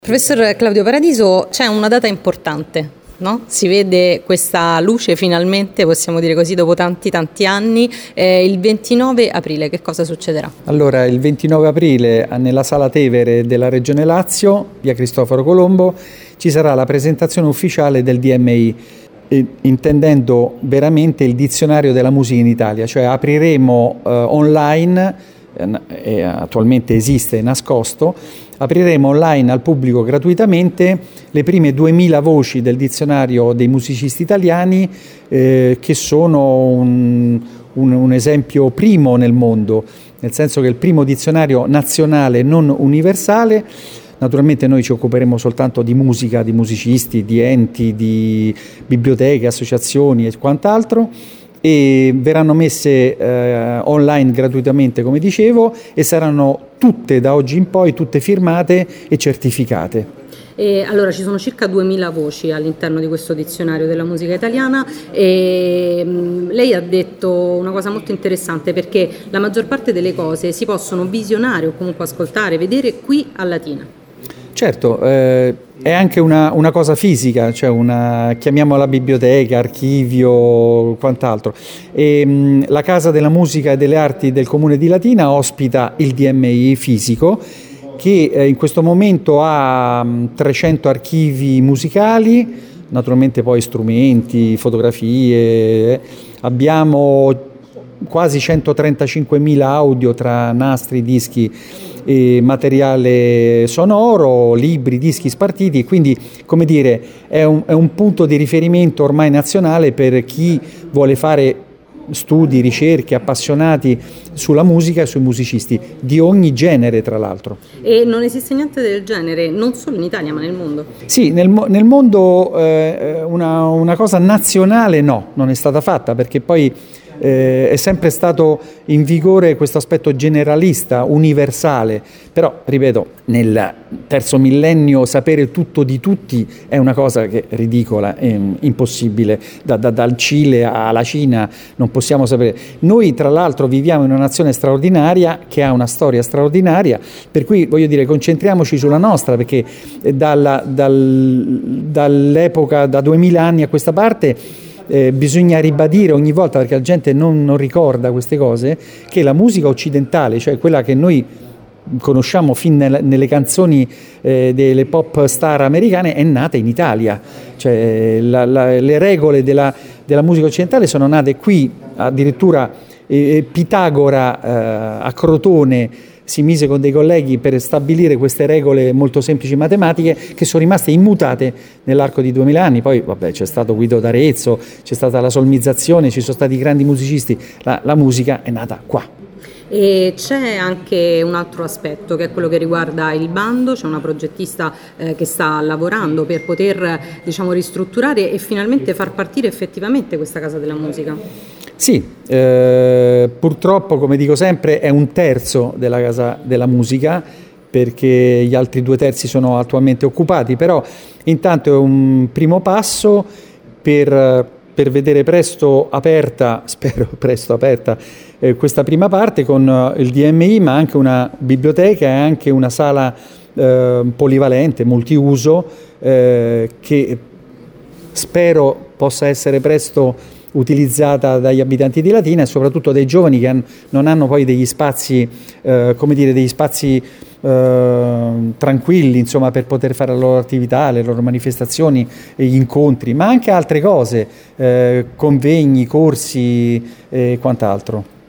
Professor Claudio Paradiso, c'è una data importante, no? Si vede questa luce finalmente, possiamo dire così, dopo tanti anni, il 29 aprile, che cosa succederà? Allora, il 29 aprile nella Sala Tevere della Regione Lazio, via Cristoforo Colombo, ci sarà la presentazione ufficiale del DMI, intendendo veramente il dizionario della musica in Italia, cioè apriremo online, attualmente esiste nascosto, apriremo online al pubblico gratuitamente le prime 2000 voci del dizionario dei musicisti italiani, che sono un esempio primo nel mondo, nel senso che è il primo dizionario nazionale non universale. Naturalmente noi ci occuperemo soltanto di musica, di musicisti, di enti, di biblioteche, associazioni e quant'altro, e verranno messe online gratuitamente, come dicevo, e saranno tutte da oggi in poi tutte firmate e certificate. E allora ci sono circa 2000 voci all'interno di questo dizionario della musica italiana e lei ha detto una cosa molto interessante, perché la maggior parte delle cose si possono visionare o comunque ascoltare, vedere qui a Latina. Certo, è anche una cosa fisica, cioè chiamiamola biblioteca, archivio, quant'altro. La Casa della Musica e delle Arti del Comune di Latina ospita il DMI fisico, che in questo momento ha 300 archivi musicali, naturalmente poi strumenti, fotografie. Abbiamo quasi 135.000 audio tra nastri, dischi e materiale sonoro, libri, dischi spartiti, quindi, come dire, è un punto di riferimento ormai nazionale per chi vuole fare studi, ricerche, appassionati sulla musica e sui musicisti di ogni genere, tra l'altro. E non esiste niente del genere, non solo in Italia ma nel mondo? Sì, nel mondo una cosa nazionale no, non è stata fatta, perché poi è sempre stato in vigore questo aspetto generalista, universale, però, ripeto, nel terzo millennio sapere tutto di tutti è una cosa che è ridicola, è impossibile, dal Cile alla Cina non possiamo sapere. Noi, tra l'altro, viviamo in una nazione straordinaria che ha una storia straordinaria, per cui, voglio dire, concentriamoci sulla nostra, perché dall'epoca, da 2000 anni a questa parte, bisogna ribadire ogni volta, perché la gente non ricorda queste cose, che la musica occidentale, cioè quella che noi conosciamo fin nelle canzoni delle pop star americane, è nata in Italia. Cioè, le regole della musica occidentale sono nate qui, addirittura Pitagora a Crotone si mise con dei colleghi per stabilire queste regole molto semplici matematiche, che sono rimaste immutate nell'arco di 2000 anni. Poi c'è stato Guido d'Arezzo, c'è stata la solmizzazione, ci sono stati grandi musicisti, la musica è nata qua. E c'è anche un altro aspetto, che è quello che riguarda il bando. C'è una progettista che sta lavorando per poter, ristrutturare e finalmente far partire effettivamente questa Casa della Musica. Sì, purtroppo, come dico sempre, è un terzo della Casa della Musica, perché gli altri 2/3 sono attualmente occupati, però intanto è un primo passo per vedere presto aperta, spero presto aperta, questa prima parte con il DMI, ma anche una biblioteca e anche una sala polivalente, multiuso, che spero possa essere presto utilizzata dagli abitanti di Latina e soprattutto dai giovani che non hanno poi degli spazi, tranquilli, insomma, per poter fare la loro attività, le loro manifestazioni, gli incontri, ma anche altre cose, convegni, corsi e quant'altro.